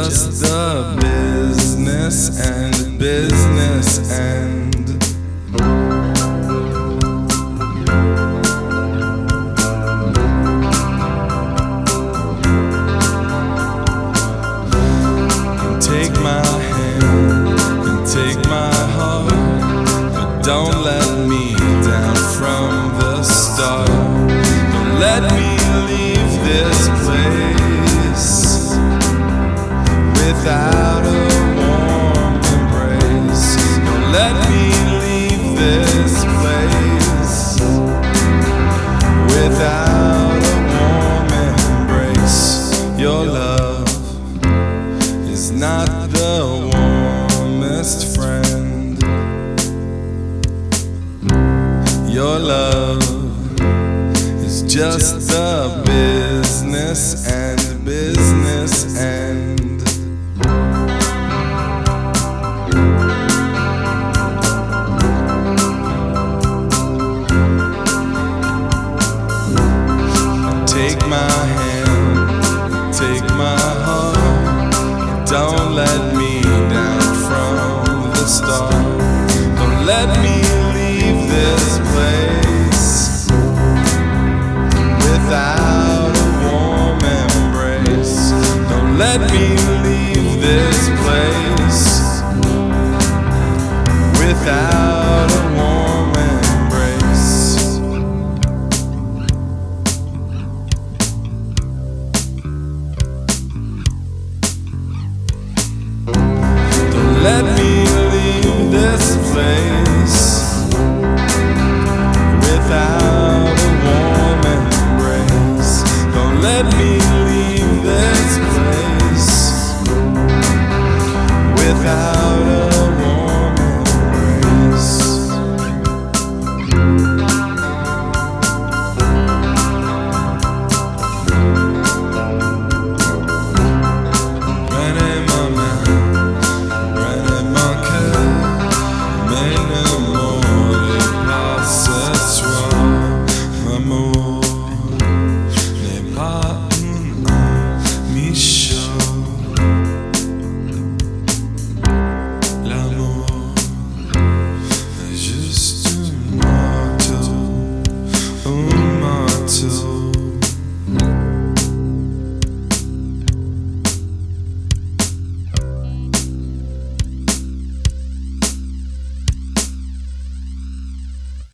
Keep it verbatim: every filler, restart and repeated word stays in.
just the business and business end. Take my hand and take my heart, but don't let me down from the start. Don't let me leave this place without a warm embrace. Don't let me leave this place without a warm embrace. Your love is not the warmest friend. Your love is just the business and business and